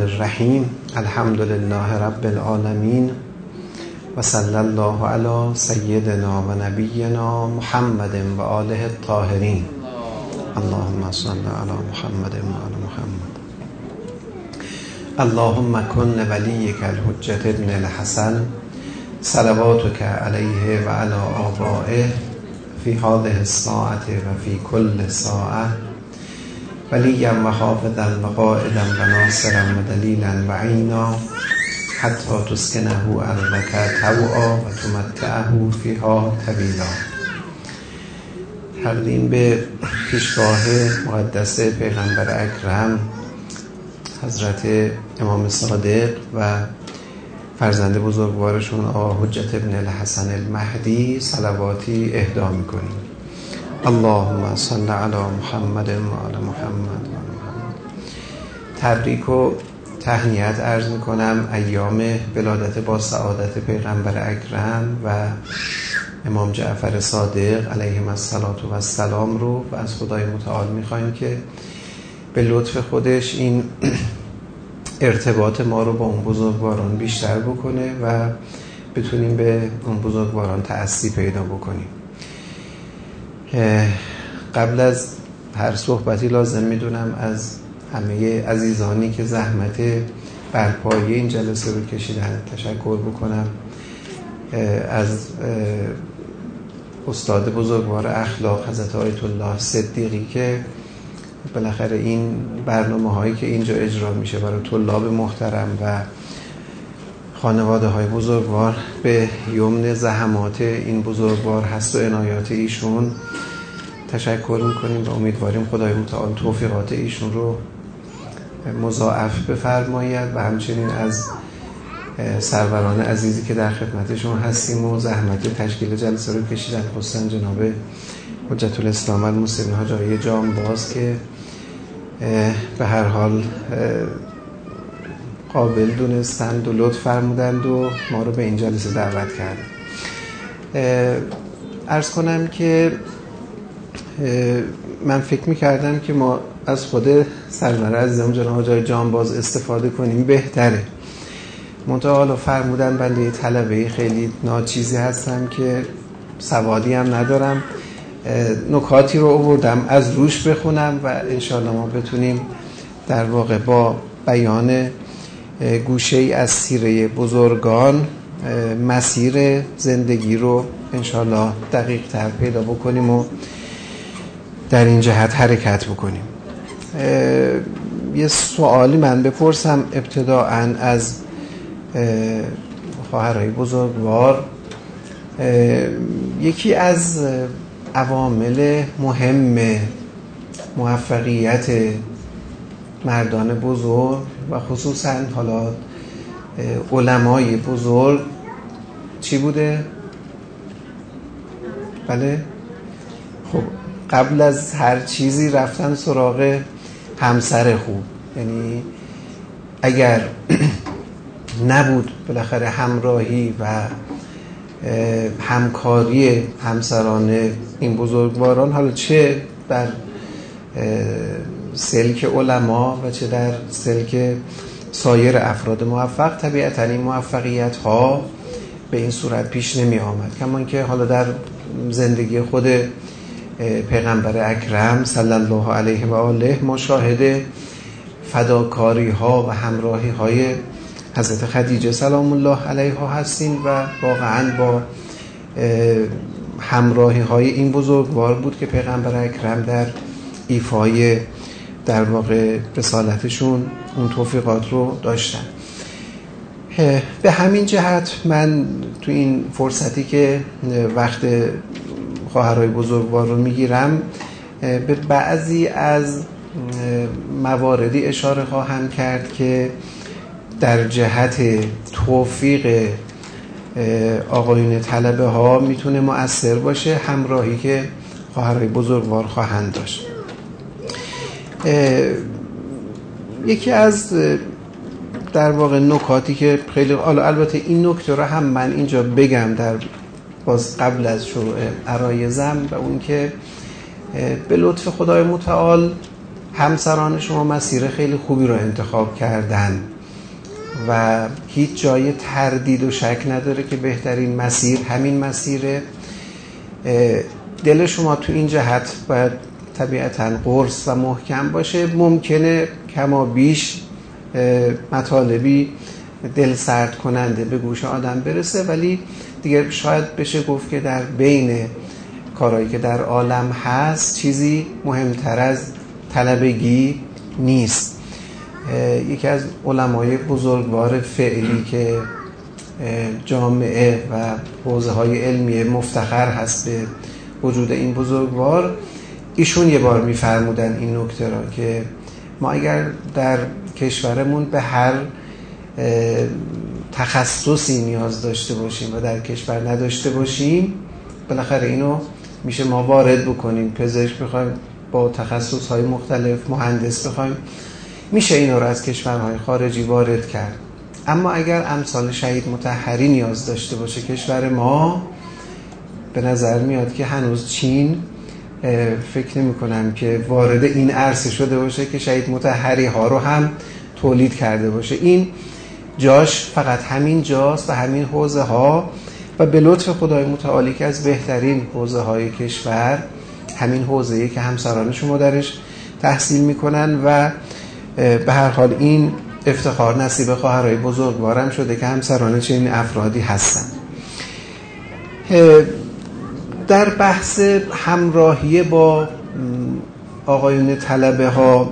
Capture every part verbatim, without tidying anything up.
الرحیم. الحمد لله رب العالمین و صلی الله علی سیدنا و نبینا محمد و آله الطاهرین. اللهم صل علی محمد و آل محمد. اللهم کن ولیک الحجة ابن الحسن صلواتک علیه و علی آبائه فی هذه الساعة و فی کل ساعة ولیا و حافظا و قائدا و ناصرا و دلیلا و عینا حتی تسکنه ارضک طوعا و تمتعه فیها طویلا. تقدیم به پیشگاه مقدس پیغمبر اکرم حضرت امام صادق و فرزند بزرگوارشون آقا حجت ابن الحسن المهدی صلواتی اهدا میکنیم. اللهم صل علی محمد و آل محمد و آل محمد. تبریک و تهنیت عرض میکنم ایام ولادت با سعادت پیغمبر اکرم و امام جعفر صادق علیهم الصلاة و السلام رو و از خدای متعال میخوایم که به لطف خودش این ارتباط ما رو با اون بزرگواران بیشتر بکنه و بتونیم به اون بزرگواران تأسی پیدا بکنیم. قبل از هر صحبتی لازم میدونم از همه عزیزانی که زحمت برپایی این جلسه رو کشیدن تشکر بکنم. از استاد بزرگوار اخلاق حضرت آیت الله صدیقی که بالاخره این برنامه هایی که اینجا اجرا میشه برای طلاب محترم و خانواده های بزرگوار به یمن زحمات این بزرگوار هست و عنایات ایشون تشکر میکنیم و امیدواریم خدای متعال توفیقات ایشون رو مضاعف بفرماید و همچنین از سروران عزیزی که در خدمتشون هستیم و زحمت تشکیل جلسه رو کشیدن، خصوصا جناب حجت الاسلام المسلمین حاج آقای جانباز که به هر حال قابل دونستند و لطف فرمودند و ما رو به این جلسه دعوت کردند. عرض کنم که من فکر می‌کردم که ما از خود سرور عزیزم جناب حاج آقای جانباز استفاده کنیم بهتره. منتها حالا فرمودن بنده طلبه خیلی ناچیزی هستم که سوادی هم ندارم، نکاتی رو آوردم از روش بخونم و انشاءالله ما بتونیم در واقع با بیان گوشه‌ای از سیره بزرگان مسیر زندگی رو انشاءالله دقیق تر پیدا بکنیم و در این جهت حرکت بکنیم. یه سوالی من بپرسم ابتداءً از خواهرای بزرگوار. یکی از عوامل مهم موفقیت مردان بزرگ و خصوصا حالا علمای بزرگ چی بوده؟ بله؟ خب قبل از هر چیزی رفتن سراغ همسر خوب. یعنی اگر نبود بالاخره همراهی و همکاری همسران این بزرگواران، حالا چه در سلک علما و چه در سلک سایر افراد موفق، طبیعتاً این موفقیت ها به این صورت پیش نمی آمد. کمان که حالا در زندگی خود پیغمبر اکرم صلی الله علیه و آله ما شاهد فداکاری ها و همراهی های حضرت خدیجه سلام الله علیها هستیم و واقعاً با همراهی های این بزرگوار بود که پیغمبر اکرم در ایفای در واقع رسالتشون اون توفیقات رو داشتن. به همین جهت من تو این فرصتی که وقت خواهرای بزرگوار رو میگیرم به بعضی از مواردی اشاره خواهم کرد که در جهت توفیق آقایون طلبه ها میتونه مؤثر باشه، همراهی که خواهرای بزرگوار خواهند داشت. یکی از در واقع نکاتی که خیلی البته این نکته رو هم من اینجا بگم در باز قبل از شروع عرایزم و اون که به لطف خدای متعال همسران شما مسیر خیلی خوبی رو انتخاب کردن و هیچ جای تردید و شک نداره که بهترین مسیر همین مسیره. دل شما تو این جهت باید طبیعتاً قرص و محکم باشه. ممکنه کما بیش مطالبی دل سرد کننده به گوش آدم برسه، ولی دیگه شاید بشه گفت که در بین کارهایی که در عالم هست چیزی مهمتر از طلبگی نیست. یکی از علمای بزرگوار فعلی که جامعه و حوزه‌های علمی مفتخر هست به وجود این بزرگوار، ایشون یه بار می‌فرمودن این نکته را که ما اگر در کشورمون به هر تخصصی نیاز داشته باشیم و در کشور نداشته باشیم، بالاخره اینو میشه ما وارد بکنیم. پزشک بخوایم با تخصص‌های مختلف، مهندس بخوایم، میشه اینا رو از کشورهای خارجی وارد کرد. اما اگر امثال شهید مطهری نیاز داشته باشه کشور ما، به نظر میاد که هنوز چین فکر نمی کنم که وارد این عرصه شده باشه که شهید مطهری ها رو هم تولید کرده باشه. این جاش فقط همین جاست و همین حوزه ها و به لطف خدای متعالی که از بهترین حوزه های کشور همین حوزه‌ای که همسران شما درش تحصیل میکنن و به هر حال این افتخار نصیب خواهرای بزرگوارم شده که همسران چنین افرادی هستن. در بحث همراهی با آقایون طلبه ها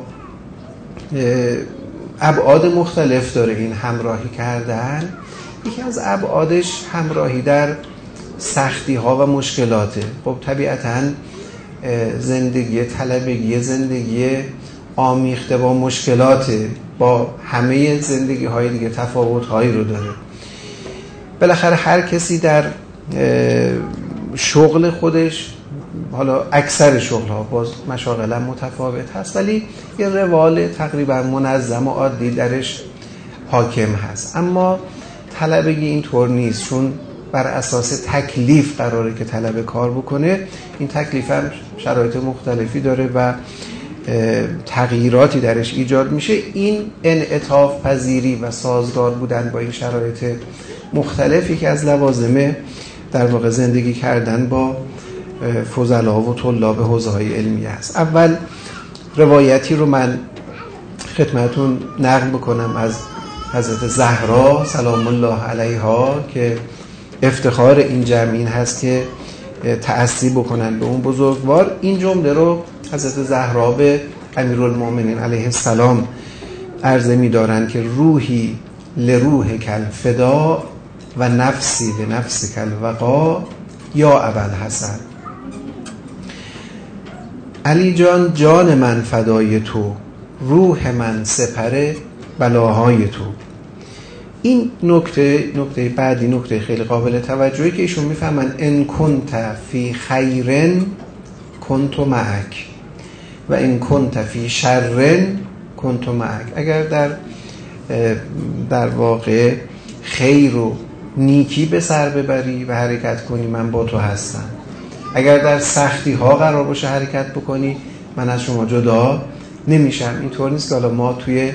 ابعاد مختلف داره این همراهی کردن. یکی از ابعادش همراهی در سختی ها و مشکلاته. خب طبیعتاً زندگی طلبگی زندگی آمیخته با مشکلاته، با همه زندگی های دیگه تفاوت هایی رو داره. بالاخره هر کسی در شغل خودش، حالا اکثر شغل ها باز مشاغل متفاوت هست، ولی یه روال تقریبا منظم و عادی درش حاکم هست. اما طلبگی اینطور نیست، چون بر اساس تکلیف قراره که طلبه کار بکنه. این تکلیف هم شرایط مختلفی داره و تغییراتی درش ایجاد میشه. این انعطاف پذیری و سازگار بودن با این شرایط مختلفی که از لوازم در واقع زندگی کردن با فضلا و طلاب حوزه‌های علمی است. اول روایتی رو من خدمتون نقل بکنم از حضرت زهرا سلام الله علیها که افتخار این جمعین هست که تأسی بکنن به اون بزرگوار. این جمله رو حضرت زهرا به امیرالمؤمنین علیه السلام عرضه می دارن که روحی لروح کل فدا و نفسی به نفس کل وقا یا ابوالحسن. علی جان جان من فدای تو، روح من سپر بلاهای تو. این نکته نکته بعدی نکته خیلی قابل توجهی که ایشون میفهمن ان کنت فی خیرن کنت معک و ان کنت فی شرن کنت معک. اگر در در واقع خیر و نیکی به سر ببری و حرکت کنی، من با تو هستم. اگر در سختی ها قرار باشه حرکت بکنی، من از شما جدا نمیشم. اینطور نیست که حالا ما توی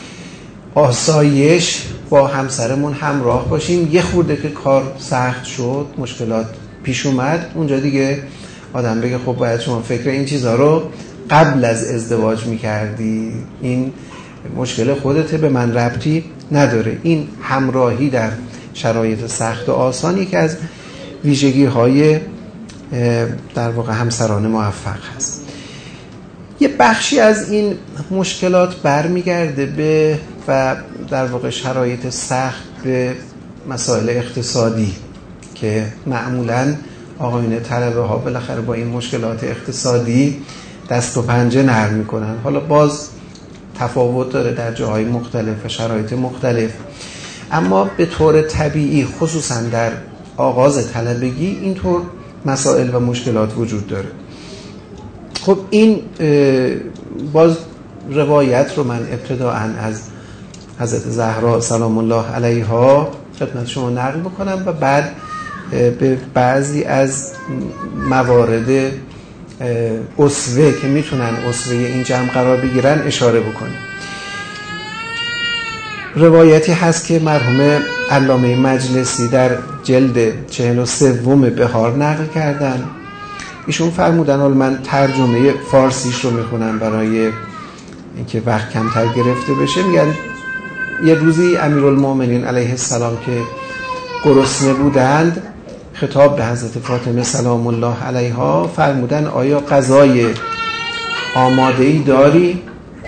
آسایش با همسرمون همراه باشیم، یه خورده که کار سخت شد، مشکلات پیش اومد، اونجا دیگه آدم بگه خب باید شما فکر این چیزها رو قبل از ازدواج میکردی، این مشکل خودته، به من ربطی نداره. این همراهی در شرایط سخت و آسانی که از ویژگی های در واقع همسران موفق هست. یه بخشی از این مشکلات برمیگرده به و در واقع شرایط سخت به مسائل اقتصادی که معمولاً آقایون طلبه ها بالاخره با این مشکلات اقتصادی دست و پنجه نرم میکنن. حالا باز تفاوت داره در جاهای مختلف و شرایط مختلف، اما به طور طبیعی خصوصاً در آغاز طلبگی اینطور مسائل و مشکلات وجود داره. خب این باز روایت رو من ابتداءً از حضرت زهرا سلام الله علیها خدمت شما نقل بکنم و بعد به بعضی از موارد اسوه که میتونن اسوه این جمع قرار بگیرن اشاره بکنیم. روایتی هست که مرحوم علامه مجلسی در جلد چهل و سوم بهار نقل کردن. ایشون فرمودن، حالا من ترجمه فارسیش رو میخونم برای اینکه وقت کمتر گرفته بشه. میگن یه روزی امیرالمومنین علیه السلام که گرسنه بودند، خطاب به حضرت فاطمه سلام الله علیها فرمودن آیا غذای آماده‌ای داری؟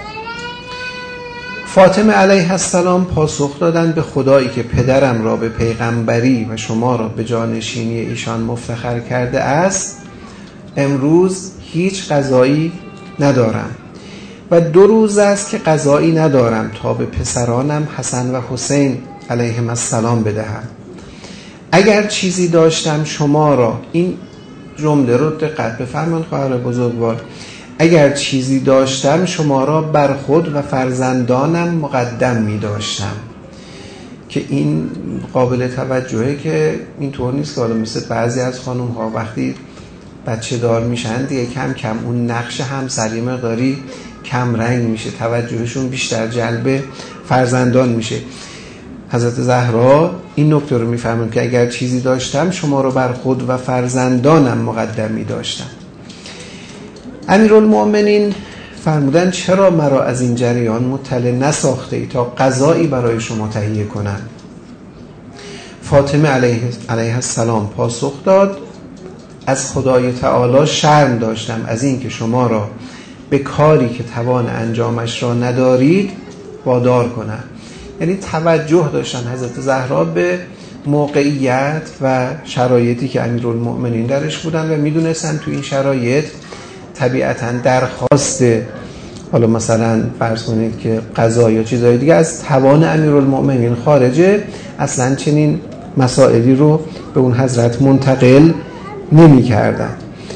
فاطمه علیه السلام پاسخ دادند به خدایی که پدرم را به پیغمبری و شما را به جانشینی ایشان مفتخر کرده است، امروز هیچ غذایی ندارم و دو روز است که غذایی ندارم تا به پسرانم حسن و حسین علیهم السلام بدهم. اگر چیزی داشتم شما را، این جمله رو دقت بفرمایید خواهر بزرگوار، اگر چیزی داشتم شما را بر خود و فرزندانم مقدم می داشتم. که این قابل توجهه که اینطور نیست که حالا مثل بعضی از خانوم ها وقتی بچه دار میشن دیگه کم کم اون نقش همسری مقداری کم رنگ میشه، توجهشون بیشتر جلب فرزندان میشه. حضرت زهرا این نکته رو میفهمن که اگر چیزی داشتم شما رو بر خود و فرزندانم مقدم می داشتم. امیرالمومنین فرمودن چرا مرا از این جریان مطلع نساخته ای تا قضایی برای شما تهیه کنم؟ فاطمه علیه, علیه السلام پاسخ داد از خدای تعالی شرم داشتم از این که شما را به کاری که توان انجامش را ندارید وادار کنم. یعنی توجه داشتن حضرت زهرا به موقعیت و شرایطی که امیرالمؤمنین درش بودن و میدونستن تو این شرایط طبیعتاً درخواست حالا مثلا فرض کنید که قضا یا چیزهای دیگه از توان امیرالمؤمنین خارجه، اصلا چنین مسائلی رو به اون حضرت منتقل نمی کردن.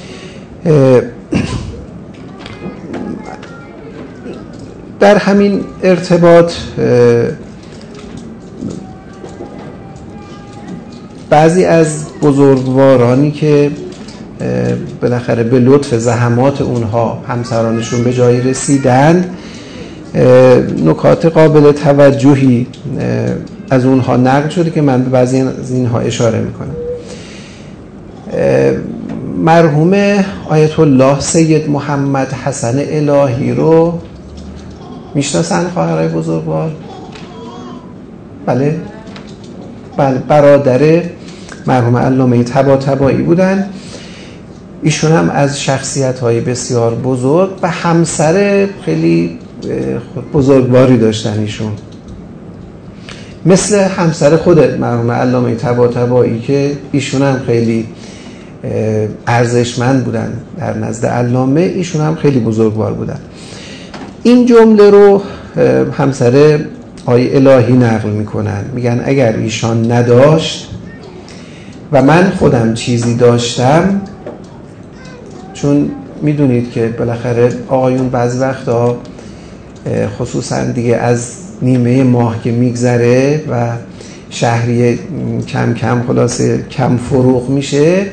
در همین ارتباط بعضی از بزرگوارانی که بالاخره به لطف زحمات اونها همسرانشون به جایی رسیدن، نکات قابل توجهی از اونها نقل شده که من به بعضی از اینها اشاره میکنم. مرحوم آیت الله سید محمد حسن الهی رو میشناسن خواهرای بزرگوار؟ بله بله برادر مرحوم علامه طباطبایی بودن. ایشون هم از شخصیت‌های بسیار بزرگ و همسر خیلی بزرگواری داشتن. ایشون مثل همسر خود مرحوم علامه طباطبایی که ایشون هم خیلی ارزشمند بودن در نزد علامه، ایشون هم خیلی بزرگوار بودن. این جمله رو همسر آقای الهی نقل میکنن، میگن اگر ایشان نداشت و من خودم چیزی داشتم، چون میدونید که بالاخره آقایون بعضی وقتا خصوصا دیگه از نیمه ماه که میگذره و شهریه کم کم خلاصه کم فروغ میشه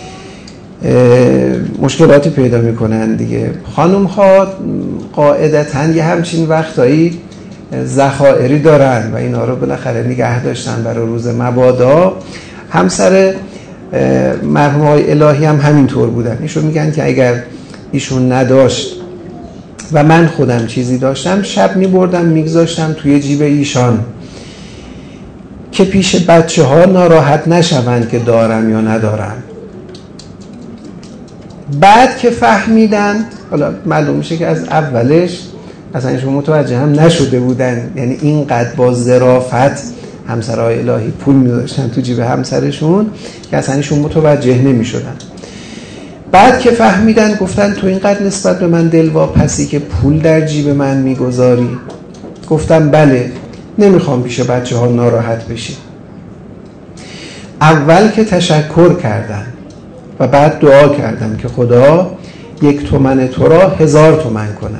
مشکلاتی پیدا میکنن دیگه. خانم ها قاعدتاً یه همچین وقتایی ذخایری دارن و اینا رو بالاخره نگه داشتن برای روز مبادا. همسر مرحوم آقای الهی هم همینطور بودن. ایشون میگن که اگر ایشون نداشت و من خودم چیزی داشتم، شب میبردم میگذاشتم توی جیب ایشان که پیش بچه ها ناراحت نشوند که دارم یا ندارم. بعد که فهمیدن، حالا معلوم میشه که از اولش اصلا ایشون متوجه هم نشده بودن، یعنی اینقدر با ظرافت همسرای الهی پول میذاشتن تو جیب همسرشون که اصلا ایشون متوجه نمیشدن. بعد که فهمیدن گفتن تو اینقدر نسبت به من دلواپسی که پول در جیب من میگذاری؟ گفتم بله، نمیخوام پیش بچه ها ناراحت بشی. اول که تشکر کردن و بعد دعا کردم که خدا یک تومن تو را هزار تومن کنن.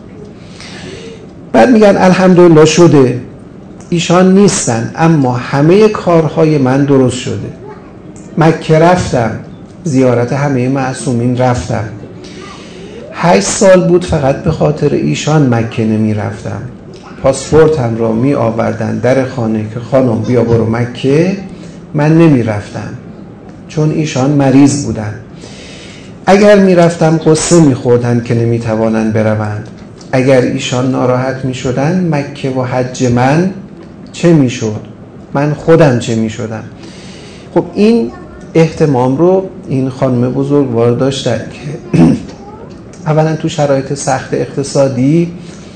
بعد میگن الحمدلله شده، ایشان نیستن اما همه کارهای من درست شده. مکه رفتم، زیارت همه معصومین رفتم. هشت سال بود فقط به خاطر ایشان مکه نمی رفتم. پاسپورتم را می آوردن در خانه که خانم بیا برو مکه، من نمی رفتم چون ایشان مریض بودن. اگر می رفتم قصه می خوردن که نمی توانند بروند. اگر ایشان ناراحت می شدن مکه و حج من چه می شد؟ من خودم چه می شدم؟ خب این اهتمام رو این خانم بزرگوار داشتن که اولا تو شرایط سخت اقتصادی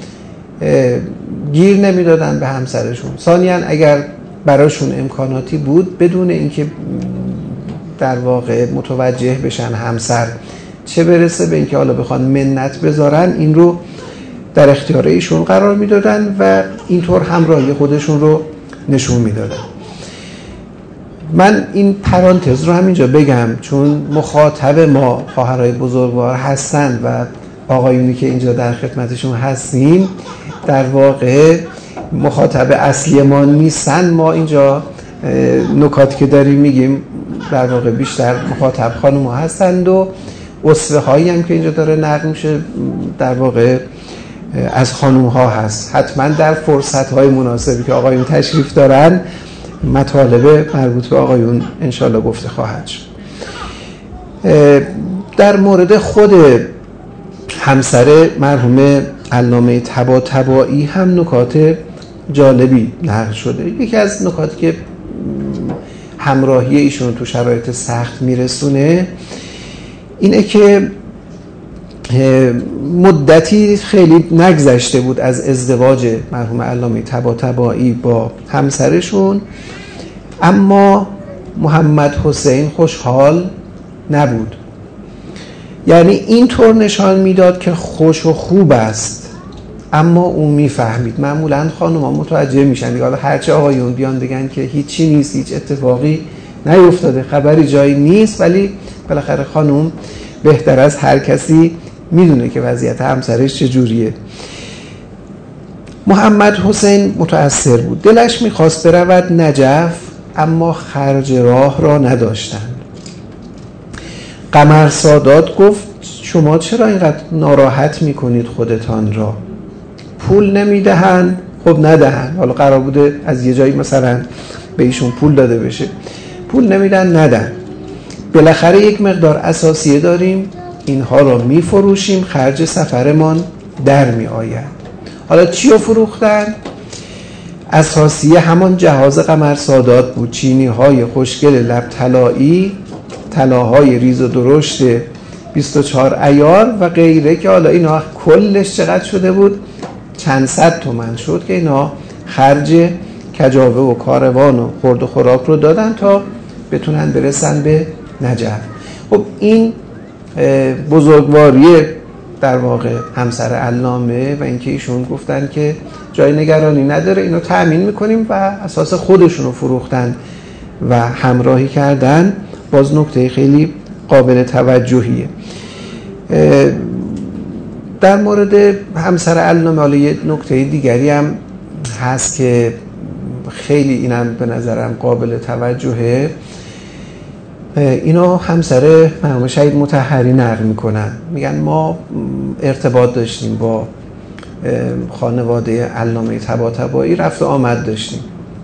گیر نمی دادن به همسرشون. ثانیاً اگر براشون امکاناتی بود بدون اینکه در واقع متوجه بشن همسر، چه برسه به اینکه حالا بخوان منت بذارن، این رو در اختیار ایشون قرار میدادن و اینطور همراهی خودشون رو نشون میدادن. من این پرانتز رو همینجا بگم چون مخاطب ما خواهرای بزرگوار هستن و آقایونی که اینجا در خدمتشون هستیم در واقع مخاطب اصلی ما نیستن. ما اینجا نکاتی که داریم میگیم در واقع بیشتر مخاطب خانم ها هستند و اسوه هایی هم که اینجا داره نقل میشه در واقع از خانم ها هست. حتما در فرصت های مناسبی که آقایون تشریف دارن مطالب مربوط به آقایون انشالله گفته خواهد شد. در مورد خود همسر مرحوم علامه طباطبایی هم نکات جالبی نقل شده. یکی از نکاتی که همراهی ایشون تو شرایط سخت میرسونه اینه که مدتی خیلی نگذشته بود از ازدواج مرحوم علامه طباطبایی با همسرشون، اما محمد حسین خوشحال نبود. یعنی اینطور نشان میداد که خوش و خوب است اما اون میفهمید. معمولا خانوما متوجه میشن دیگه، حالا هرچه آقایون بیان بگن که هیچی نیست، هیچ اتفاقی نیفتاده، خبری جایی نیست، ولی بالاخره خانوم بهتر از هر کسی میدونه که وضعیت همسرش چجوریه. محمد حسین متأثر بود، دلش میخواست برود نجف اما خرج راه را نداشتند. قمر سادات گفت شما چرا اینقدر ناراحت میکنید خودتان را؟ پول نمیدهند؟ خب ندهند. حالا قرار بوده از یه جایی مثلا به ایشون پول داده بشه، پول نمیدن ندن. بالاخره یک مقدار اساسیه داریم، اینها را میفروشیم، خرج سفرمان در می آید. حالا چی رو فروختن؟ اساسیه همان جهاز قمر سادات بود، چینی های خوشگل لب طلایی، طلاهای ریز و درشت بیست و چهار عیار و غیره که حالا اینا کلش چقدر شده بود؟ چند صد تومن شد که اینا خرج کجاوه و کاروان و خورد و خوراک رو دادن تا بتونن برسن به نجف. خب این بزرگواری در واقع همسر علامه و اینکه ایشون گفتن که جای نگرانی نداره، اینو تأمین میکنیم و اساس خودشون رو فروختن و همراهی کردن. باز نکته خیلی قابل توجهیه. در مورد همسر علامه حالا یه نکته دیگری هم هست که خیلی اینم به نظرم قابل توجهه. اینو همسر مرحوم شهید مطهری نقل میکنن، میگن ما ارتباط داشتیم با خانواده علامه طباطبایی، رفت و آمد داشتیم.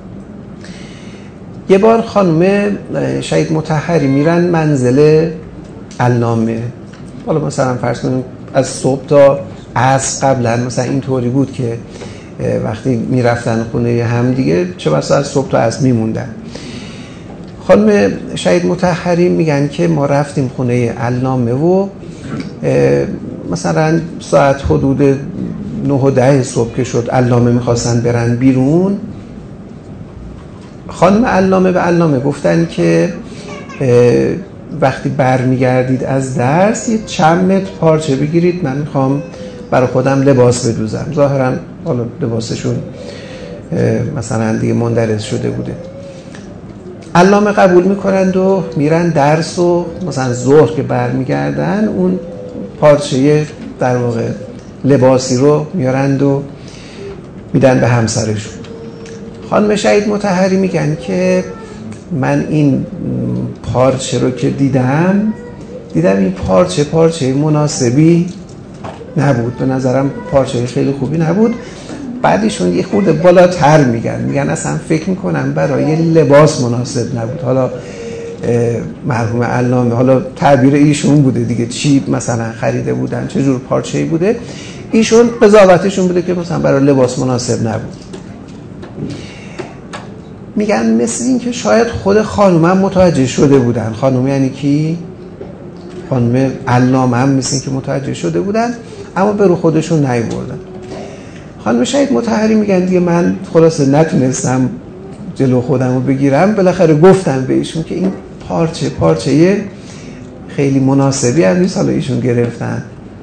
یه بار خانم شهید مطهری میرن منزل علامه، حالا مثلا فرض کنیم از صبح تا عصر، قبلا مثلا اینطوری بود که وقتی میرفتن خونه هم دیگه چه بسا از صبح تا عصر میموندن. خانم شهید مطهری میگن که ما رفتیم خونه علامه و مثلا ساعت حدود نه و ده صبح که شد علامه میخواستن برن بیرون. خانم علامه به علامه گفتن که وقتی برمیگردید از درس یه چند متر پارچه بگیرید، من میخوام برای خودم لباس بدوزم. ظاهرا حالا لباسشون مثلا دیگه مندرس شده بوده. علامه قبول میکنند و میرن درس و مثلا ظهر که برمیگردن اون پارچه در واقع لباسی رو میارند و میدن به همسرشون. خانم شهید مطهری میگن که من این پارچه رو که دیدم دیدم این پارچه پارچه مناسبی نبود، به نظرم پارچه خیلی خوبی نبود. بعدشون یه خورده بالاتر میگن میگن اصلا فکر میکنن برای لباس مناسب نبود. حالا مرحوم علامه، حالا تعبیر ایشون بوده دیگه، چی مثلا خریده بودن، چه جور پارچه‌ای بوده، ایشون قضاوتشون بوده که مثلا برای لباس مناسب نبود. میگن مثل این که شاید خود خانوم هم متوجه شده بودن. خانوم یعنی کی؟ خانوم علامه هم مثل این که متوجه شده بودن اما به رو خودشون نیاوردن. خانم شهید مطهری میگن دیگه من خلاصه نتونستم جلو خودم رو بگیرم، بالاخره گفتم به ایشون که این پارچه پارچه خیلی مناسبی هم نیست، حالا ایشون گرفتن.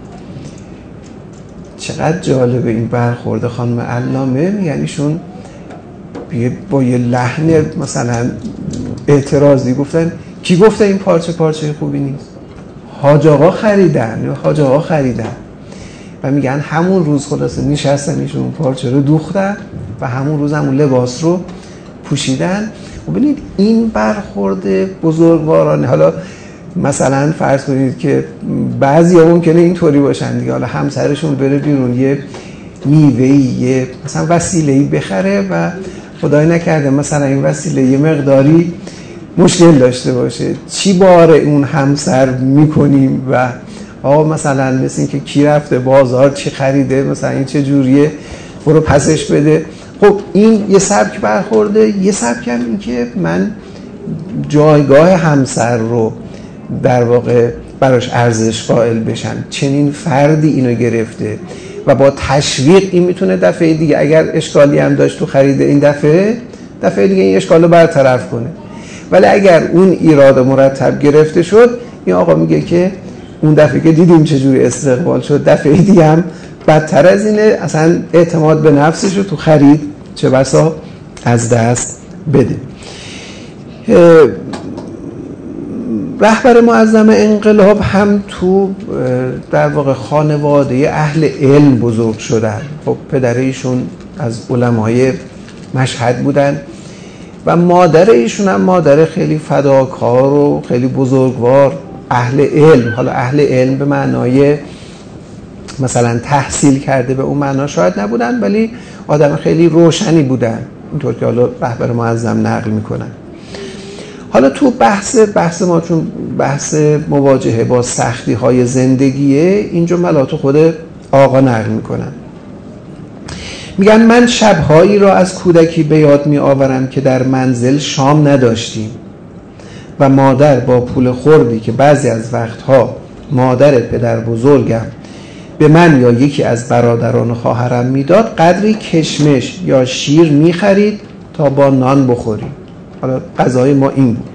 چقدر جالبه این برخورد خانم علامه. میگن ایشون با یه لحن مثلا اعتراضی گفتن کی گفته این پارچه پارچه خوبی نیست؟ حاج آقا خریدن یا حاج آقا خریدن. و میگن همون روز خلاصه نشستن ایشون اون پارچه رو دوختن و همون روز همون لباس رو پوشیدن. و ببینید این برخورد بزرگوارانه. حالا مثلا فرض کنید که بعضیا ممکنه اینطوری باشن دیگه، حالا همسرشون بره بیرون یه میوه‌ای، یه مثلا وسیله‌ای بخره و خدای نکرده مثلا این وسیله یه مقداری مشکل داشته باشه، چی باره اون همسر میکنیم و آقا مثلا مثل این که کی رفته بازار چی خریده، مثلا این چه جوریه برو پسش بده. خب این یه سبک برخورده. یه سبک هم این که من جایگاه همسر رو در واقع براش ارزش قائل بشم، چنین فردی اینو گرفته و با تشویق این میتونه دفعه دیگه اگر اشکالی هم داشت تو خرید این دفعه دفعه دیگه این اشکالو برطرف کنه. ولی اگر اون ایراد مرتب گرفته شد، این آقا میگه که اون دفعه که دیدیم چجوری استقبال شد، دفعه دیگه هم بدتر از اینه، اصلا اعتماد به نفسش رو تو خرید چه بسا از دست بده. رهبر معظم انقلاب هم تو در واقع خانواده اهل علم بزرگ شدن. خب پدر ایشون از علمای مشهد بودن و مادر ایشون هم مادر خیلی فداکار و خیلی بزرگوار اهل علم. حالا اهل علم به معنای مثلا تحصیل کرده به اون معنا شاید نبودن، ولی آدم خیلی روشنی بودن، اینطور که حالا رهبر معظم نقل میکنن. حالا تو بحث بحث ما چون بحث مواجهه با سختی های زندگیه، این جملات خود آقا نقل میکنن. میگن من شبهایی را از کودکی به یاد می آورم که در منزل شام نداشتیم و مادر با پول خوردی که بعضی از وقتها مادر پدر بزرگم به من یا یکی از برادران و خواهرم میداد، قدری کشمش یا شیر می خرید تا با نان بخوریم. حالا غذای ما این بود.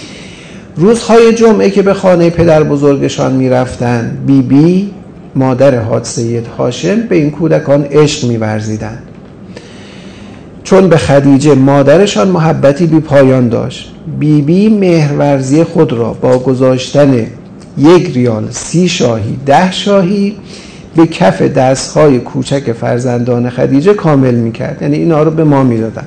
روزهای جمعه که به خانه پدر بزرگشان می رفتن، بی بی مادر حاج سید هاشم به این کودکان عشق می ورزیدن، چون به خدیجه مادرشان محبتی بی پایان داشت. بی بی مهرورزی خود را با گذاشتن یک ریال سی شاهی ده شاهی به کف دستهای کوچک فرزندان خدیجه کامل می کرد، یعنی اینا رو به ما می دادن.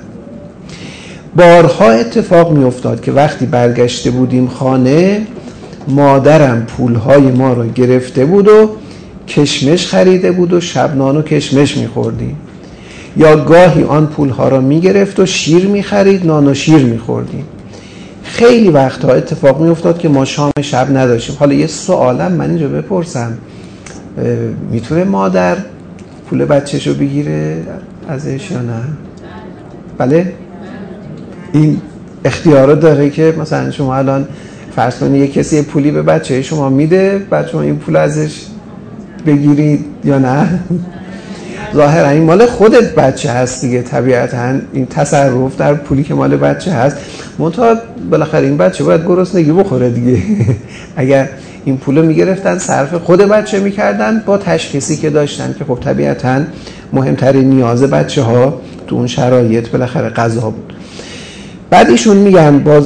بارها اتفاق می افتاد که وقتی برگشته بودیم خانه، مادرم پولهای ما رو گرفته بود و کشمش خریده بود و شبنان و کشمش می خوردیم، یا گاهی آن پولها را می گرفت و شیر می خرید، نان و شیر می خوردیم. خیلی وقتها اتفاق می افتاد که ما شام شب نداشتیم. حالا یه سوالم من اینجا بپرسم، میتونه مادر پول بچه‌شو بگیره ازش یا نه؟ بله؟ این اختیارات داره که مثلا شما الان فرض کنید یک کسی پولی به بچه شما میده، بعد شما این پول ازش بگیرید یا نه؟ ظاهرا این مال خودت بچه هست دیگه، طبیعتا این تصرف در پولی که مال بچه هست، منتها بالاخره این بچه باید گرسنگی بخوره دیگه. اگر این پولو میگرفتن صرف خود بچه میکردن با تشخیصی که داشتن که خب طبیعتا مهمترین نیاز بچه ها تو اون شرایط بالاخره غذا بود. بعد ایشون میگن باز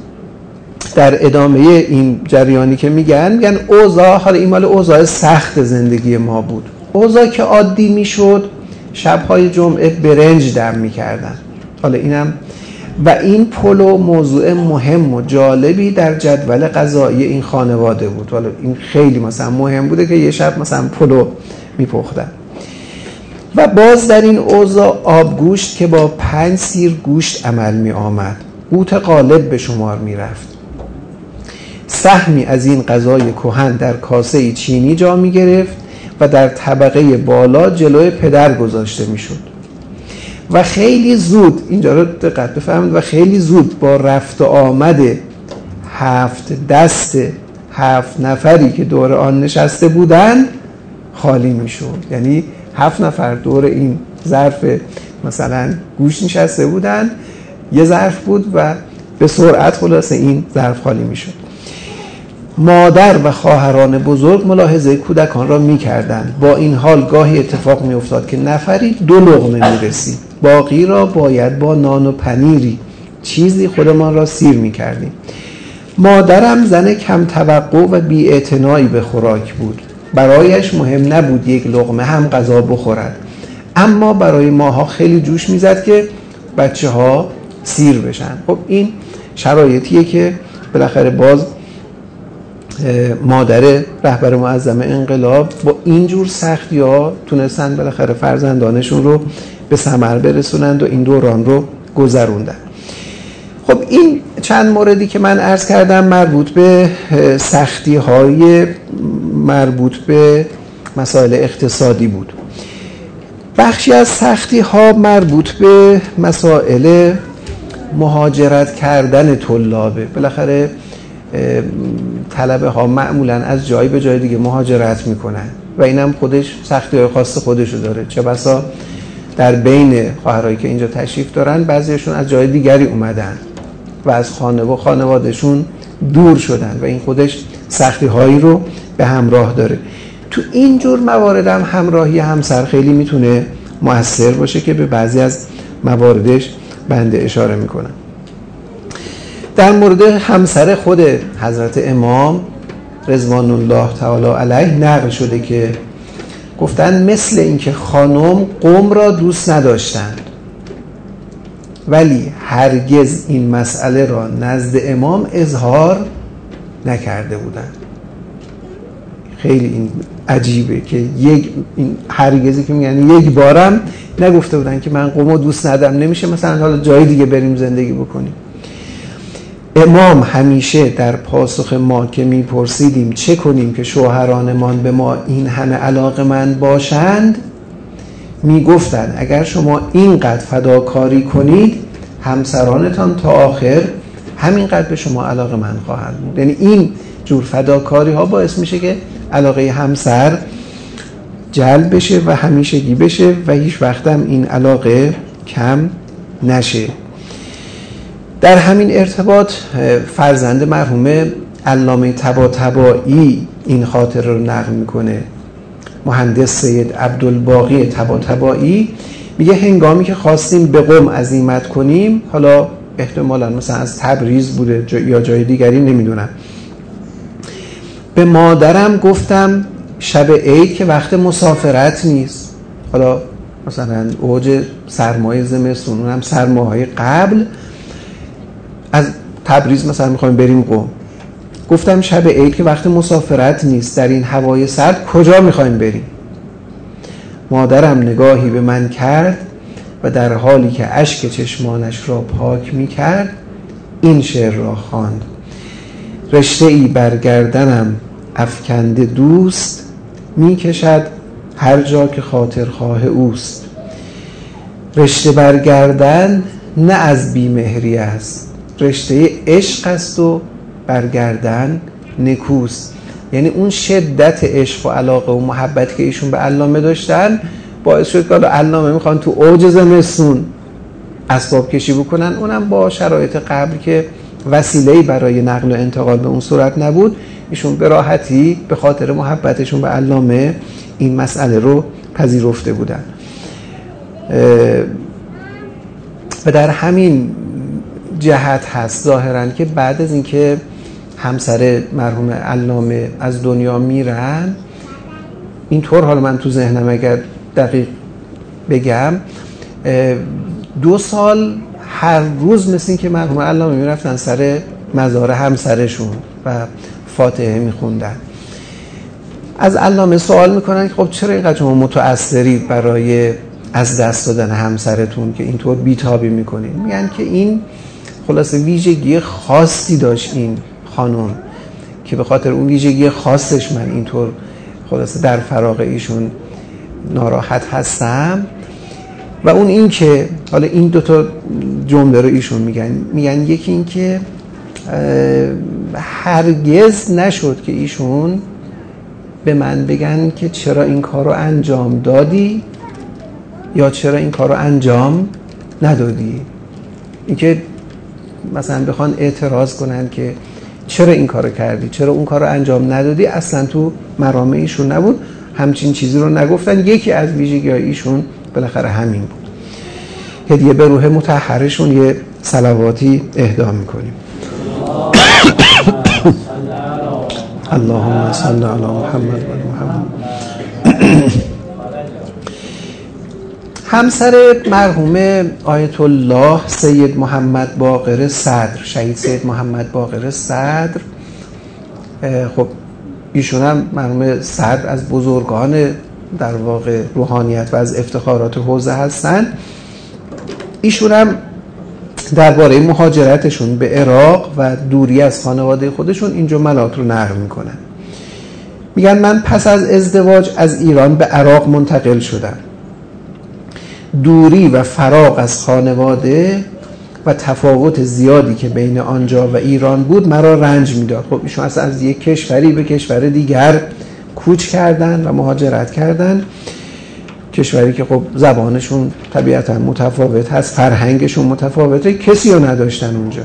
در ادامه این جریانی که میگن میگن اوضاع، حالا این مال اوضاع سخت زندگی ما بود، اوضاع که عادی میشد شبهای جمعه برنج دم میکردن. حالا اینم و این پلو موضوع مهم و جالبی در جدول غذایی این خانواده بود. حالا این خیلی مثلا مهم بوده که یه شب مثلا پلو میپختن. و باز در این اوضاع آبگوشت که با پنج سیر گوشت عمل می آمد قوت غالب به شمار می رفت. سهمی از این غذای کهن در کاسه چینی جا می گرفت و در طبقه بالا جلوی پدر گذاشته می شد و خیلی زود، اینجا رو دقت بفهمید، و خیلی زود با رفت و آمد هفت دست هفت نفری که دور آن نشسته بودند خالی می شد. یعنی هفت نفر دور این ظرف مثلا گوشت نشسته بودند، یه ظرف بود و به سرعت خلاصه این ظرف خالی می شد. مادر و خواهران بزرگ ملاحظه کودکان را می کردند. با این حال گاهی اتفاق می افتاد که نفری دو لقمه می رسید، باقی را باید با نان و پنیری چیزی خودمان را سیر می کردیم. مادرم زن کم توقع و بی اعتنایی به خوراک بود. برایش مهم نبود یک لقمه هم غذا بخورد، اما برای ماها خیلی جوش می زد که بچه ها سیر بشن. خب این شرایطیه که بالاخره باز مادر رهبر معظم انقلاب با اینجور سختی ها تونستن بالاخره فرزندانشون رو به ثمر برسونند و این دوران رو گذروندن. خب این چند موردی که من عرض کردم مربوط به سختی های مربوط به مسائل اقتصادی بود. بخشی از سختی ها مربوط به مسائل مهاجرت کردن طلابه. بالاخره طلبه ها معمولا از جایی به جای دیگه مهاجرت میکنن و اینم خودش سختی های خاص خودشو داره. چه بسا در بین خواهرایی که اینجا تشریف دارن بعضیشون از جای دیگری اومدن و از خانه و خانوادهشون دور شدن و این خودش سختی هایی رو به همراه داره. تو این جور موارد هم همراهی همسر خیلی میتونه مؤثر باشه که به بعضی از مواردش بنده اشاره میکنم. در مورد همسر خود حضرت امام رضوان الله تعالی علیه نقل شده که گفتن مثل اینکه خانم قوم را دوست نداشتند ولی هرگز این مسئله را نزد امام اظهار نکرده بودند. خیلی این عجیبه که یک این هرگزی که میگن یک بارم نگفته بودن که من قوم رو دوست ندارم، نمیشه مثلا حالا جای دیگه بریم زندگی بکنیم. امام همیشه در پاسخ ما که میپرسیدیم چه کنیم که شوهرانمان به ما این همه علاقه‌مند باشند میگفتند اگر شما اینقدر فداکاری کنید همسرانتان تا آخر همینقدر به شما علاقه‌مند خواهند بود. یعنی این جور فداکاری ها باعث میشه که علاقه همسر جلب بشه و همیشگی بشه و هیچ وقت هم این علاقه کم نشه. در همین ارتباط فرزند مرحوم علامه طباطبایی این خاطره رو نقل میکنه. مهندس سید عبدالباقی طباطبایی میگه هنگامی که خواستیم به قم عزیمت کنیم، حالا احتمالاً مثلا از تبریز بوده یا جای دیگری نمیدونم، به مادرم گفتم شب عید که وقت مسافرت نیست، حالا مثلا اوج سرمای زمستون، اونم سرماهای قبل، از تبریز مثلا میخوایم بریم قم، گفتم شب عید که وقت مسافرت نیست، در این هوای سرد کجا میخوایم بریم؟ مادرم نگاهی به من کرد و در حالی که اشک چشمانش را پاک میکرد این شعر را خواند: رشته ای برگردنم افکنده دوست، میکشد هر جا که خاطرخواه اوست. رشته برگردن نه از بیمهری است، رشته عشق است و برگردن نکوست. یعنی اون شدت عشق و علاقه و محبت که ایشون به علامه داشتن باعث شد که علامه میخوان تو اوج زمستون اسباب کشی بکنن، اونم با شرایط قبل که وسیله‌ای برای نقل و انتقال به اون صورت نبود، ایشون به راحتی به خاطر محبتشون به علامه این مسئله رو پذیرفته بودن. و در همین جهت هست ظاهراً که بعد از اینکه همسر مرحوم علامه از دنیا میرن، اینطور حالا من تو ذهنم اگر دقیق بگم، دو سال هر روز مثل این که مرحوم علامه میرفتن سر مزار همسرشون و فاتحه میخوندن. از علامه سوال میکنن که خب چرا اینقدر شما متأثرید برای از دست دادن همسرتون که اینطور بیتابی میکنید؟ میگن که این خلاصه ویژگی خاصی داشت این خانم که به خاطر اون ویژگی خاصش من اینطور خلاصه در فراق ایشون ناراحت هستم. و اون این که حالا این دوتا جمله رو ایشون میگن میگن یکی این که هرگز نشد که ایشون به من بگن که چرا این کار رو انجام دادی یا چرا این کار رو انجام ندادی. این که مثلا بخوان اعتراض کنن که چرا این کار رو کردی، چرا اون کار رو انجام ندادی، اصلا تو مرامه ایشون نبود، همچین چیزی رو نگفتن. یکی از ویژگی های ایشون بالاخره همین بود. هدیه به روح مطهرشون یه صلواتی اهدا میکنیم. اللهم صل علی محمد و محمد. همسر مرحوم آیت الله سید محمد باقر صدر، شهید سید محمد باقر صدر، خب ایشون هم مرحوم صدر از بزرگان در واقع روحانیت و از افتخارات حوزه هستن. ایشون هم درباره مهاجرتشون به عراق و دوری از خانواده خودشون این جملات رو نقل میکنن. میگن من پس از ازدواج از ایران به عراق منتقل شدم. دوری و فراق از خانواده و تفاوت زیادی که بین آنجا و ایران بود مرا رنج میداد. خب ایشون اصلا از یک کشوری به کشور دیگر کوچ کردن و مهاجرت کردن، کشوری که خب زبانشون طبیعتا متفاوت هست، فرهنگشون متفاوته، کسی رو نداشتن اونجا.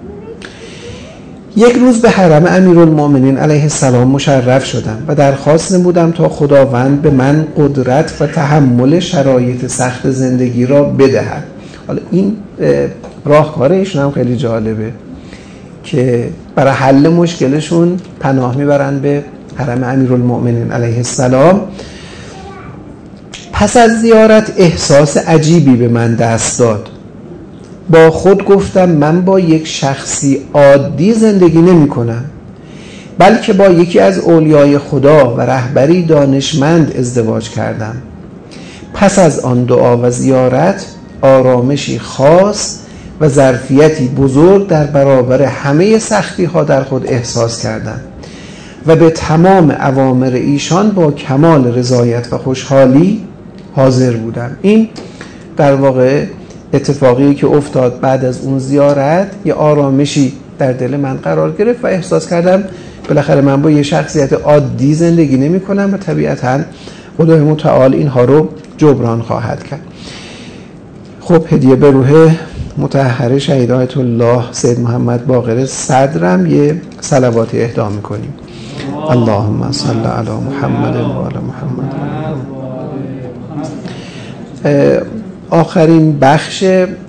یک روز به حرم امیرالمؤمنین علیه السلام مشرف شدم و درخواست نمودم تا خداوند به من قدرت و تحمل شرایط سخت زندگی را بدهد. حالا این راهکار ایشون هم خیلی جالبه که برای حل مشکلشون پناه میبرن به حرم امیرالمؤمنین علیه السلام. پس از زیارت احساس عجیبی به من دست داد. با خود گفتم من با یک شخصی عادی زندگی نمی کنم، بلکه با یکی از اولیای خدا و رهبری دانشمند ازدواج کردم. پس از آن دعا و زیارت آرامشی خاص و ظرفیتی بزرگ در برابر همه سختی ها در خود احساس کردم و به تمام اوامر ایشان با کمال رضایت و خوشحالی حاضر بودم. این در واقع اتفاقی که افتاد بعد از اون زیارت، یه آرامشی در دل من قرار گرفت و احساس کردم بالاخره من با یه شخصیت عادی زندگی نمی کنم و طبیعتاً خدای متعال اینها رو جبران خواهد کرد. خب هدیه به روح مطهر شهید آیت الله سید محمد باقر صدرم یه صلواتی اهدا میکنیم. اللهم صل علی محمد و آل محمد. آخرین بخش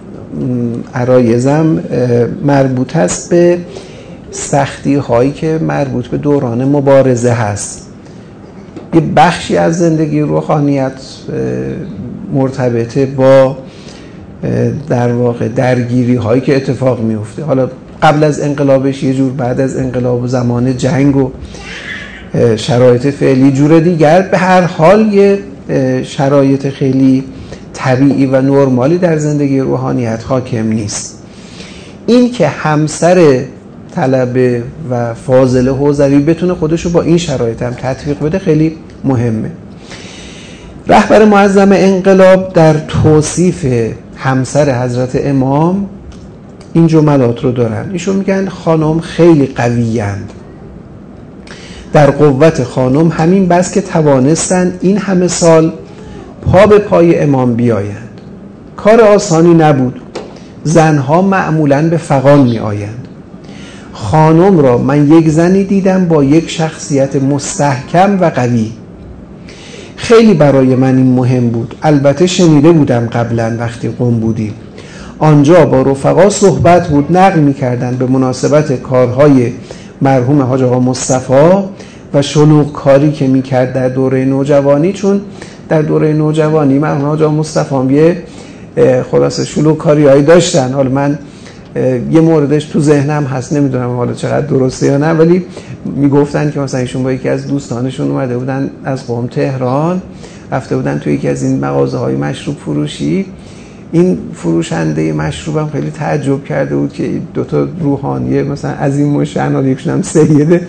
عرایزم مربوط است به سختی هایی که مربوط به دوران مبارزه هست. یه بخشی از زندگی روحانیت مرتبطه با در واقع درگیری هایی که اتفاق میفته، حالا قبل از انقلابش یه جور، بعد از انقلاب و زمان جنگ و شرایط فعلی جور دیگر. به هر حال یه شرایط خیلی طبیعی و نرمالی در زندگی روحانیت حاکم نیست. این که همسر طلبه و فاضل حوزوی بتونه خودشو با این شرایط هم تطبیق بده خیلی مهمه. رهبر معظم انقلاب در توصیف همسر حضرت امام این جملات رو دارن. ایشون میگن خانم خیلی قوی‌اند. در قوت خانم همین بس که توانستند این همه سال پا به پای امام بیایند. کار آسانی نبود. زنها معمولاً به فغان می آیند. خانم را من یک زنی دیدم با یک شخصیت مستحکم و قوی. خیلی برای من این مهم بود. البته شنیده بودم قبلا وقتی قم بودیم. آنجا با رفقا صحبت بود، نقل می کردن به مناسبت کارهای مرحوم حاج آقا مصطفی و شلوغ کاری که می کرد در دوره نوجوانی. چون در دوره نوجوانی مرحوم حاج آقا مصطفی هم یه خلاصه شلوغ کاری هایی داشتن. حالا من یه موردش تو ذهنم هست، نمیدونم حالا چقدر درسته یا نه، ولی میگفتن که مثلا ایشون با یکی از دوستانشون اومده بودن از قم تهران، رفته بودن تو یکی از این مغازه های مشروب فروشی. این فروشنده مشروبم خیلی تعجب کرده بود که دوتا روحانیه مثلا عظیم و شأن، یکشون هم سید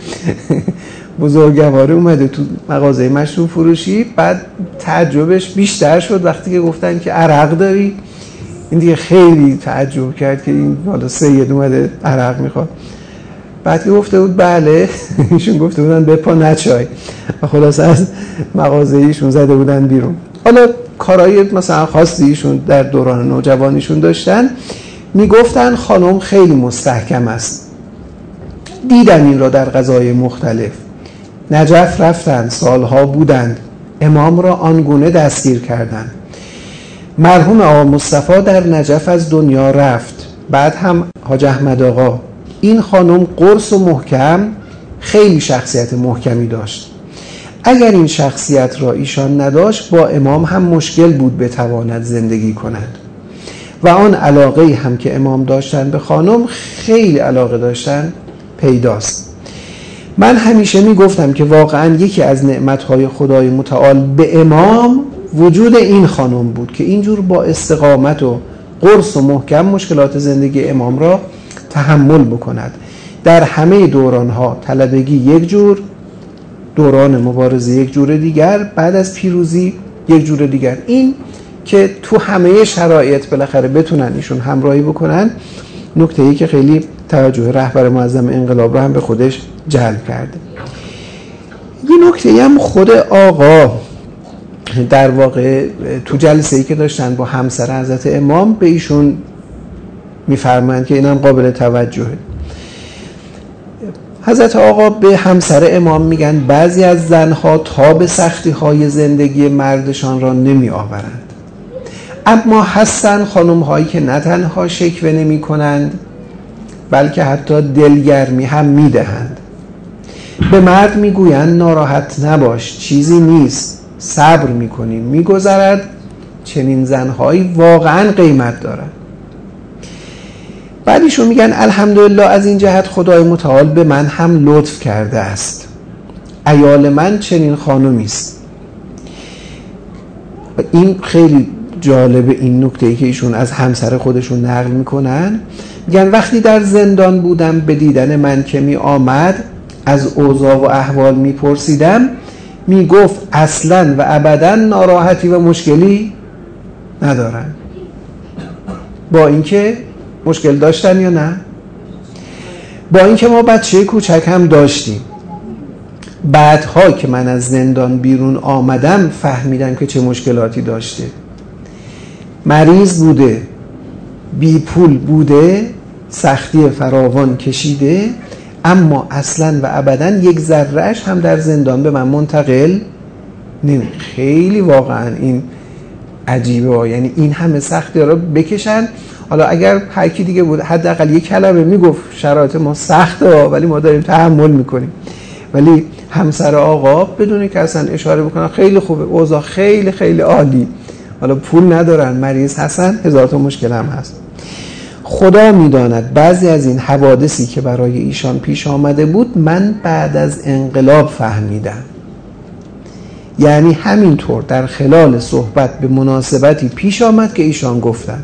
بزرگواره اومده تو مغازه مشروب فروشی. بعد تعجبش بیشتر شد وقتی که گفتن که عرق داری. این دیگه خیلی تعجب کرد که این حالا سید اومده عرق میخواد. بعد که گفته بود بله، ایشون گفته بودن بپا نچای و خلاص از مغازه ایشون زده بودن بیرون. حالا کارهای مثلا خاصی ایشون در دوران نوجوانیشون داشتن. میگفتن خانم خیلی مستحکم است، دیدم این را در غذای مختلف. نجف رفتند، سالها بودند، امام را آنگونه دستگیر کردند. مرحوم آقا مصطفی در نجف از دنیا رفت، بعد هم حاج احمد آقا. این خانم قرص و محکم، خیلی شخصیت محکمی داشت. اگر این شخصیت را ایشان نداشت با امام هم مشکل بود بتواند زندگی کند. و آن علاقه هم که امام داشتن به خانم، خیلی علاقه داشتن پیداست. من همیشه می گفتم که واقعا یکی از نعمتهای خدای متعال به امام وجود این خانم بود که اینجور با استقامت و قرص و محکم مشکلات زندگی امام را تحمل بکند. در همه دورانها، طلبگی یک جور، دوران مبارزه یک جور دیگر، بعد از پیروزی یک جور دیگر. این که تو همه شرایط بالاخره بتونن ایشون همراهی بکنن، نکته‌ای که خیلی توجه رهبر معظم انقلاب رو هم به خودش جلب کرده. یه نکته‌ای هم خود آقا در واقع تو جلسه‌ای که داشتن با همسر حضرت امام به ایشون میفرمایند که اینم قابل توجهه. حضرت آقا به همسر امام میگن بعضی از زنها تا به سختی های زندگی مردشان را نمی آورند، اما هستن خانم هایی که نه تنها شکوه نمی کنند بلکه حتی دلگرمی هم می دهند. به مرد می گویند ناراحت نباش، چیزی نیست، صبر می کنیم، می گذرد. چنین زنهایی واقعا قیمت دارند. بعدیشون میگن الحمدلله از این جهت خدای متعال به من هم لطف کرده است. عیال من چنین خانمی است. این خیلی جالب این نکته‌ای که ایشون از همسر خودشون نقل میکنن. میگن وقتی در زندان بودم به دیدن من که می آمد از اوضاع و احوال میپرسیدم، میگفت اصلا و ابدا ناراحتی و مشکلی ندارن. با اینکه مشکل داشتن یا نه؟ با اینکه ما بچه کوچک هم داشتیم. بعدها که من از زندان بیرون آمدم فهمیدم که چه مشکلاتی داشته. مریض بوده، بی پول بوده، سختی فراوان کشیده، اما اصلا و ابدا یک ذره‌اش هم در زندان به من منتقل نمی. خیلی واقعا این عجیبه. یعنی این همه سختی رو بکشن. حالا اگر هر کی دیگه بود حداقل یک کلمه میگفت شرایط ما سخته ولی ما داریم تحمل میکنیم، ولی همسر آقا بدون که اصلا اشاره بکنن خیلی خوبه، اوضاع خیلی خیلی عالی، حالا پول ندارن، مریض هستن، هزار تا مشکل هم هست. خدا میداند بعضی از این حوادثی که برای ایشان پیش آمده بود من بعد از انقلاب فهمیدم. یعنی همینطور در خلال صحبت به مناسبتی پیش آمد که ایشان گفتن.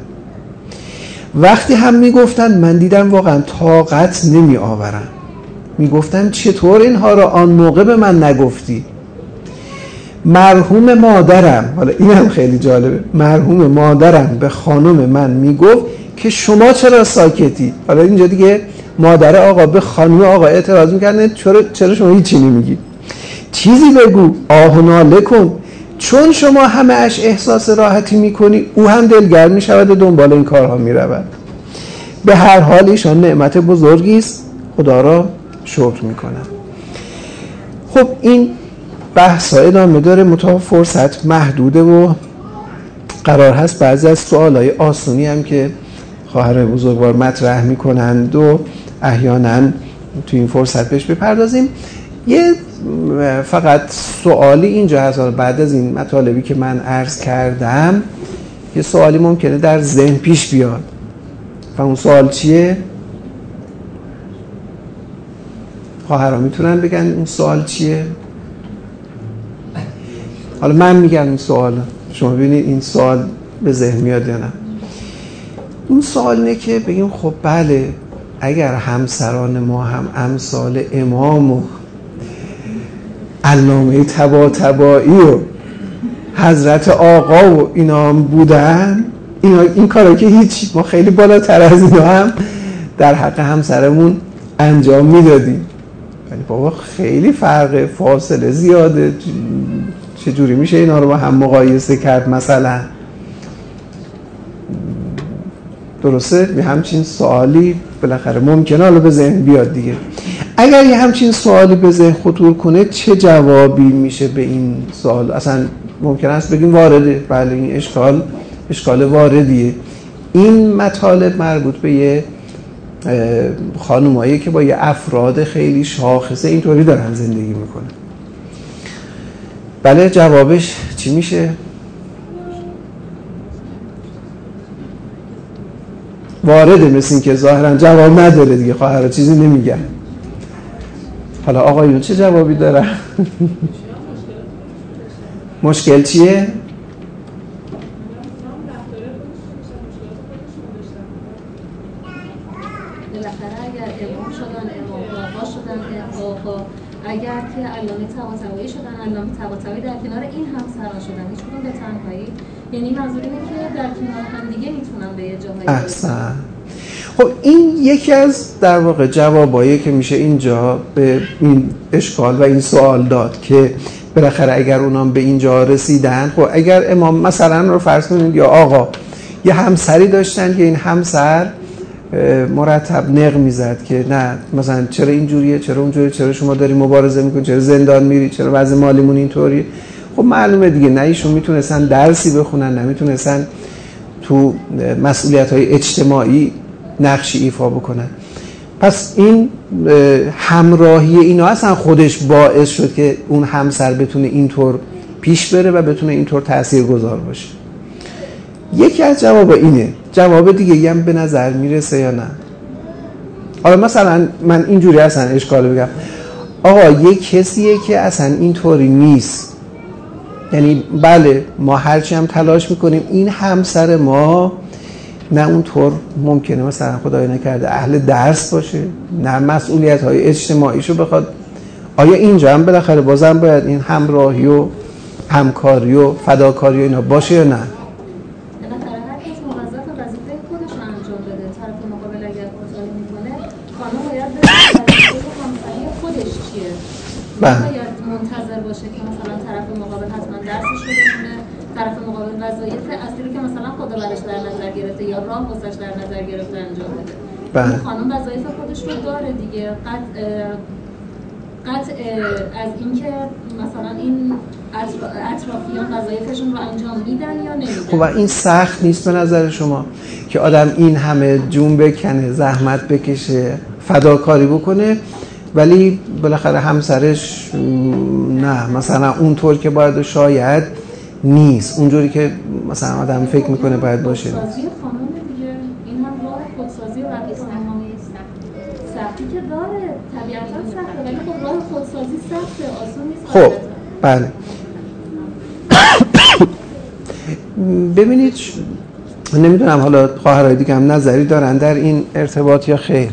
وقتی هم میگفتن من دیدم واقعا طاقت نمی آورم. میگفتم چطور اینها را آن موقع به من نگفتی؟ مرحوم مادرم، حالا این هم خیلی جالبه، مرحوم مادرم به خانم من میگفت که شما چرا ساکتی؟ حالا اینجا دیگه مادر آقا به خانم آقا اعتراض میکنه چرا چرا شما هیچی نمیگی؟ چیزی بگو، آه و ناله کن، چون شما همه اش احساس راحتی میکنی او هم دلگرم میشود و دنبال این کارها میرود. به هر حال ایشان نعمت بزرگی است، خدا را شکر میکنم. خب این بحث ها ادامه داره، متأ فرصت محدوده و قرار هست بعضی از سوالای آسونی هم که خواهر بزرگوار مطرح میکنند و احیانا تو این فرصت بهش بپردازیم. یه فقط سوالی اینجا هست بعد از این مطالبی که من عرض کردم، یه سوالی ممکنه در ذهن پیش بیاد. و اون سوال چیه؟ خواهرها میتونن بگن اون سوال چیه؟ حالا من میگم این سوال، شما ببینید این سوال به ذهن میاد یا نه. اون سوال اینه که بگیم خب بله، اگر همسران ما هم امثال امام و علامه طباطبایی و حضرت آقا و اینا هم بودن، اینا این کارا که هیچ، ما خیلی بالاتر از اینا هم در حق همسرمون انجام میدادیم. ولی بابا خیلی فرق، فاصله زیاده، چجوری میشه اینا رو با هم مقایسه کرد؟ مثلا درسته؟ یه همچین سوالی بالاخره ممکنه حالا به ذهن بیاد دیگه. اگر یه همچین سوالی به ذهن خطور کنه چه جوابی میشه به این سوال؟ اصلا ممکن است بگیم وارده، بله این اشکال اشکال واردیه. این مطالب مربوط به یه خانومایی که با یه افراد خیلی شاخصه اینطوری دارن زندگی میکنن. بله جوابش چی میشه؟ وارده، مثل این که ظاهرا جواب نداره دیگه، خواهرها چیزی نمیگن. حالا آقایون چه جوابی دارن؟ مشکل چیه؟ اگر که علامه طباطبایی شدن، علامه طباطبایی در کنار این همسران شدن، هیچ کدوم به تنهایی، یعنی منظور اینه که در کنار هم دیگه میتونن به یه جاهایی. احسن. خب این یکی از در واقع جوابایی که میشه اینجا به این اشکال و این سوال داد که بالاخره اگر اونام به اینجا رسیدن، خب اگر امام مثلا رو فرض کنید یا آقا یه همسری داشتن که این همسر مرتب نق میزد که نه مثلا چرا اینجوریه، چرا اونجوریه، چرا شما داری مبارزه میکنی، چرا زندان میری، چرا وضع مالیمون اینطوریه. خب معلومه دیگه نه ایشون میتونستن درسی بخونن، نه میتونستن تو مسئولیت‌های اجتماعی نقشی ایفا بکنن. پس این همراهی اینا اصلا خودش باعث شد که اون همسر بتونه اینطور پیش بره و بتونه اینطور تاثیرگذار باشه. یکی از جواب اینه. جواب دیگه هم به نظر میرسه یا نه؟ حالا مثلا من اینجوری اصلا اشکال بگم، آقا یک کسیه که اصلا اینطوری نیست، یعنی بله ما هرچی هم تلاش میکنیم این همسر ما نه اونطور ممکنه مثلا خدای نکرده اهل درس باشه، نه مسئولیت های اجتماعیشو بخواد. آیا اینجا هم بالاخره بازم باید این همراهی و همکاری و فداکاری و اینا باشه یا نه؟ باید منتظر باشه که مثلا طرف مقابل حتما درسش رو بخونه، طرف مقابل وظایف اصلی که مثلا خدا برش در نظر گرفته یا راه واسش در نظر گرفته انجام بده. بله. خانم وظایف خودش رو داره دیگه. قطع قطع از اینکه مثلا این اطرافیان وظایفشون رو انجام میدن یا نمیدن. خب این سخت نیست به نظر شما که آدم این همه جون بکنه، زحمت بکشه، فداکاری بکنه، ولی بالاخره همسرش نه مثلا اونطور که باید شاید نیست، اونجوری که مثلا آدم فکر میکنه باید باشه. خودسازی خانم دیگه، این هم راه خودسازی و اصلاحی سختی که داره، طبیعتا سخته، ولی خب راه خودسازی سخته، آسون نیست. خب بله. ببینید نمیدونم حالا خواهرای دیگه هم نظری دارن در این ارتباط یا خیر.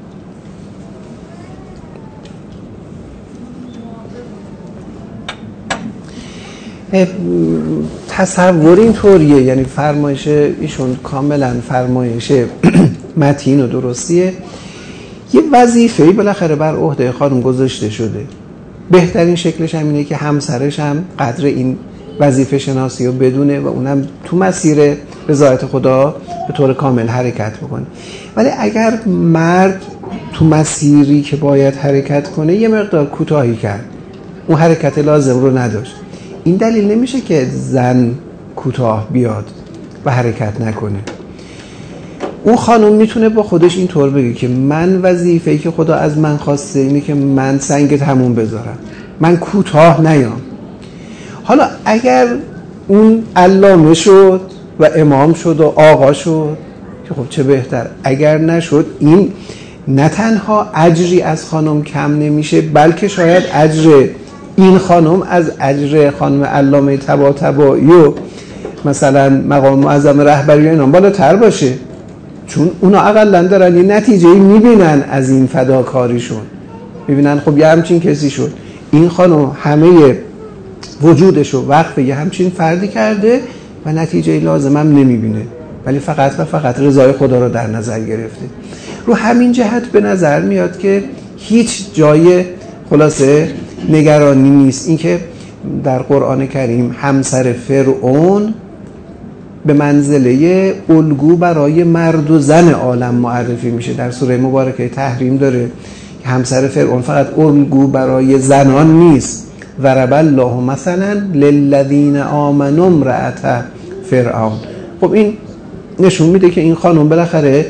تصور این طوریه، یعنی فرمایش ایشون کاملا فرمایش متین و درستیه. یه وظیفه‌ای بالاخره بر عهده خانم گذاشته شده، بهترین شکلش هم اینه که همسرش هم قدر این وظیفه شناسی رو بدونه و اونم تو مسیر رضایت خدا به طور کامل حرکت بکنه. ولی اگر مرد تو مسیری که باید حرکت کنه یه مقدار کوتاهی کرد، اون حرکت لازم رو نداشت، این دلیل نمیشه که زن کوتاه بیاد و حرکت نکنه. اون خانم میتونه با خودش اینطور بگه که من وظیفه‌ای که خدا از من خواسته اینه که من سنگ تموم بذارم، من کوتاه نیام. حالا اگر اون علامه شد و امام شد و آقا شد که خب چه بهتر. اگر نشد این نه تنها اجری از خانم کم نمیشه، بلکه شاید اجر این خانم از اجر خانم علامه طباطبایی و مثلا مقام معظم رهبری اینا بالاتر باشه، چون اونا اقلا دارن یه نتیجه‌ای میبینن از این فداکاریشون، میبینن خب یه همچین کسی شد. این خانم همه وجودشو وقف یه همچین فردی کرده و نتیجه لازم هم نمیبینه، ولی فقط و فقط رضای خدا رو در نظر گرفته. رو همین جهت به نظر میاد که هیچ جای خلاصه نگرانی نیست اینکه در قرآن کریم همسر فرعون به منزله الگو برای مرد و زن عالم معرفی میشه. در سوره مبارکه تحریم داره که همسر فرعون فقط الگو برای زنان نیست. ضرب الله مثلا للذین آمنوا امرأة فرعون. خب این نشون میده که این خانم بالاخره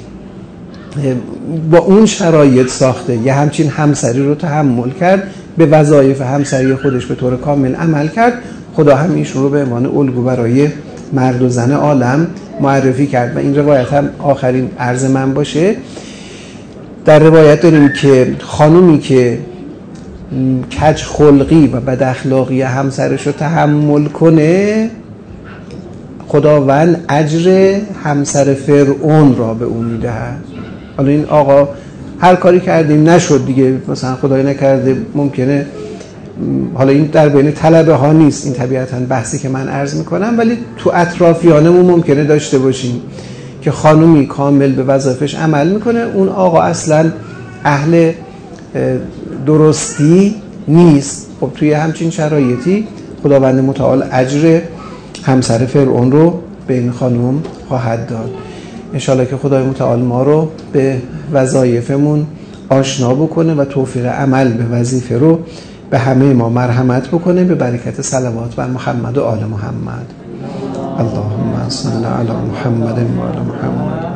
با اون شرایط ساخته، یه همچین همسری رو تحمل کرد، به وظایف همسری خودش به طور کامل عمل کرد. خدا هم ایشون رو به عنوان الگو برای مرد و زن عالم معرفی کرد. و این روایت هم آخرین عرض من باشه. در روایت داریم که خانومی که کج خلقی و بد اخلاقی همسرش رو تحمل کنه، خداوند اجر همسر فرعون را به اون میدهد. حالا این آقا هر کاری کردیم نشد دیگه، مثلا خدای نکرده ممکنه، حالا این در بین طلبه ها نیست این طبیعتاً بحثی که من عرض میکنم، ولی تو اطرافیانمون ممکنه داشته باشیم که خانومی کامل به وظایفش عمل میکنه، اون آقا اصلا اهل درستی نیست. خب توی همچین شرایطی خداوند متعال اجر همسر فرعون رو به این خانم خواهد داد. انشالله که خدای متعال ما رو به وظایفمون آشنا بکنه و توفیق عمل به وظیفه رو به همه ما مرحمت بکنه، به برکت صلوات بر محمد و آل محمد. اللهم صل علی محمد و آل محمد.